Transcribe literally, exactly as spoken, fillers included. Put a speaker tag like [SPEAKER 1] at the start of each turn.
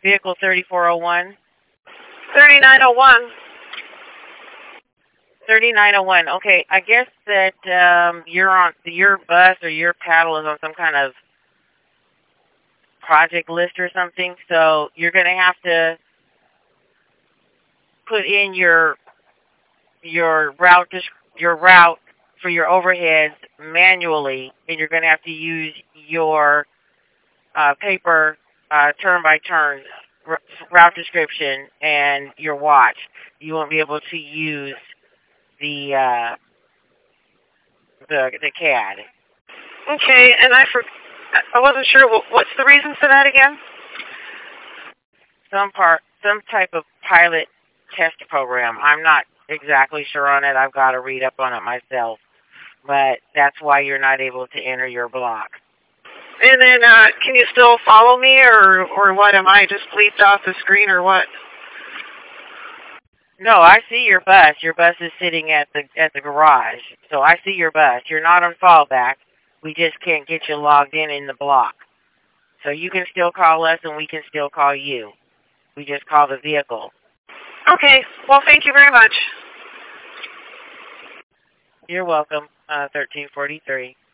[SPEAKER 1] vehicle thirty-four oh one?
[SPEAKER 2] thirty-nine oh one.
[SPEAKER 1] thirty-nine oh one. Okay, I guess that um, you're on your bus or your paddle is on some kind of project list or something. So you're going to have to put in your your route your route for your overheads manually, and you're going to have to use your uh, paper uh, turn by turn route description and your watch. You won't be able to use the uh, the the C A D.
[SPEAKER 2] Okay, and I for, I wasn't sure. What's the reason for that again?
[SPEAKER 1] Some part, some type of pilot test program. I'm not exactly sure on it. I've got to read up on it myself. But that's why you're not able to enter your block.
[SPEAKER 2] And then, uh, can you still follow me, or or what? Am I just bleeped off the screen, or what?
[SPEAKER 1] No, I see your bus. Your bus is sitting at the at the garage. So I see your bus. You're not on fallback. We just can't get you logged in in the block. So you can still call us, and we can still call you. We just call the vehicle.
[SPEAKER 2] Okay. Well, thank you very much.
[SPEAKER 1] You're welcome, uh, thirteen forty-three.